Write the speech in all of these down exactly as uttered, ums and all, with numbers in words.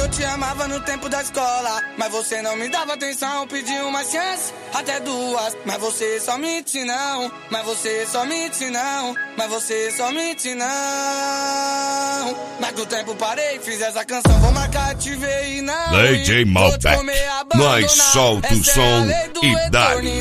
Eu te amava no tempo da escola, mas você não me dava atenção. Pedi uma chance, até duas, mas você só mente não. Mas você só mente não. Mas você só mente não. Mas do tempo parei, fiz essa canção, vou marcar, te ver e não. D J Malbec, nós solta o som e dá-lhe.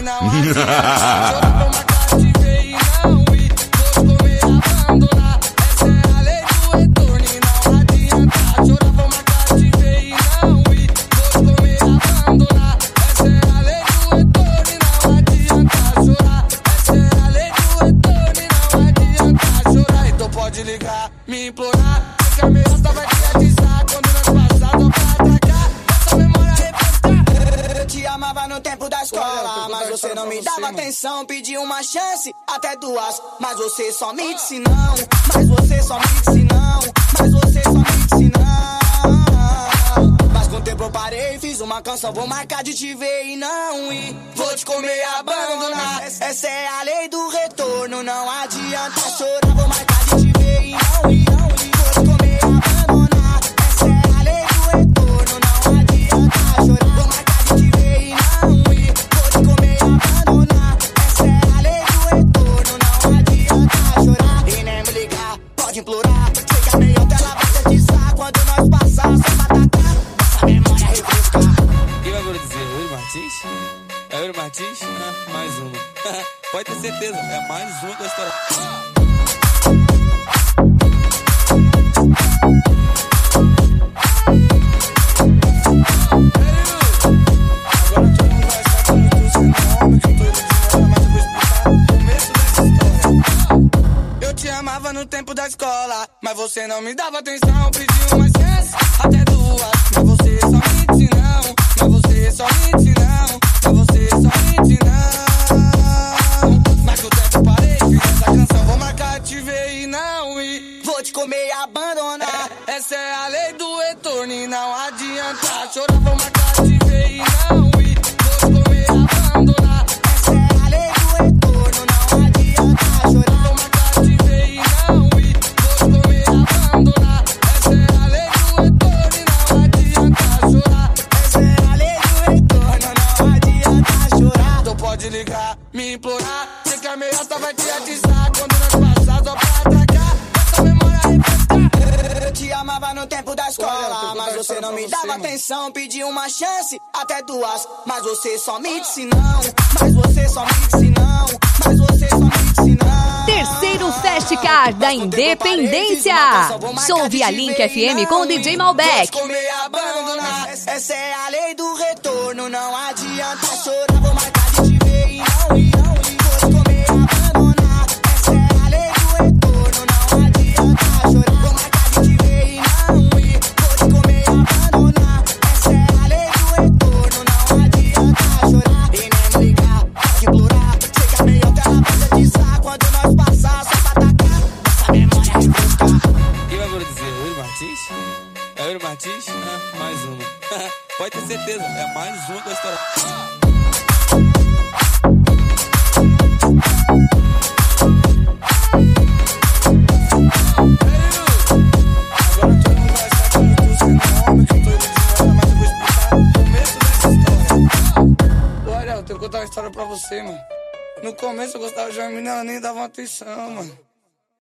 Pode ligar, me implorar, que a melhor vai te atizar quando nós passar, só pra atacar, essa memória refrescar. Eu te amava no tempo da escola, mas você não me dava atenção. Pedi uma chance, até duas, mas você só me disse não. Mas você só me disse não. Mas você só me disse não. Mas com o tempo eu parei, fiz uma canção, vou marcar de te ver e não ir. Vou te comer e abandonar, essa é a lei do retorno. Não adianta chorar, vou marcar de te ver. Implorar, sei que a meiota ela vai te atizar quando nós passar, só pra atacar, essa memória refrescar. Quem vai dizer? Yuri Martins? É Yuri Martins? Ah, mais uma. Pode ter certeza, é mais uma da história. No tempo da escola, mas você não me dava atenção. Pedi uma chance, até duas, mas você só me disse não. Mas você só me disse não. Mas você só me disse não. Mas com o tempo parei, fiz essa canção, vou marcar, te ver e não ir. Vou te comer e abandonar, essa é a lei do retorno e não adianta chorar, vou marcar, te ver e não ir. Vou te comer e abandonar, essa é a lei do retorno, não adianta chorar. Pode ligar, me implorar, sei que a meiota vai te atizar quando nós passar, só pra atacar, essa memória refrescar. Eu te amava no tempo da escola, mas você não me dava atenção. Pedi uma chance, até duas, mas você só me disse não. Mas você só me disse não. Mas você só me disse não. Terceiro Festcar da Independência. Show via Link F M com o D J Malbec. Essa é a lei do retorno, não adianta chorar, vou marcar de te ver e não ir. Vou te comer e abandonar, essa é a lei do retorno, não adianta chorar, vou marcar de te ver e não ir. Vou te comer e abandonar, essa é a lei do retorno, não adianta chorar. E nem me ligar, pode implorar, sei que a meiota ela vai te atizar quando nós passar, só pra atacar, essa memória refrescar. Quem vai dizer? Yuri Martins? É Yuri Martins? Ah, mais uma. Pode ter certeza, é mais uma da história. Olha, eu tenho que contar uma história pra você, mano. No começo eu gostava de uma menina, ela nem dava atenção, mano.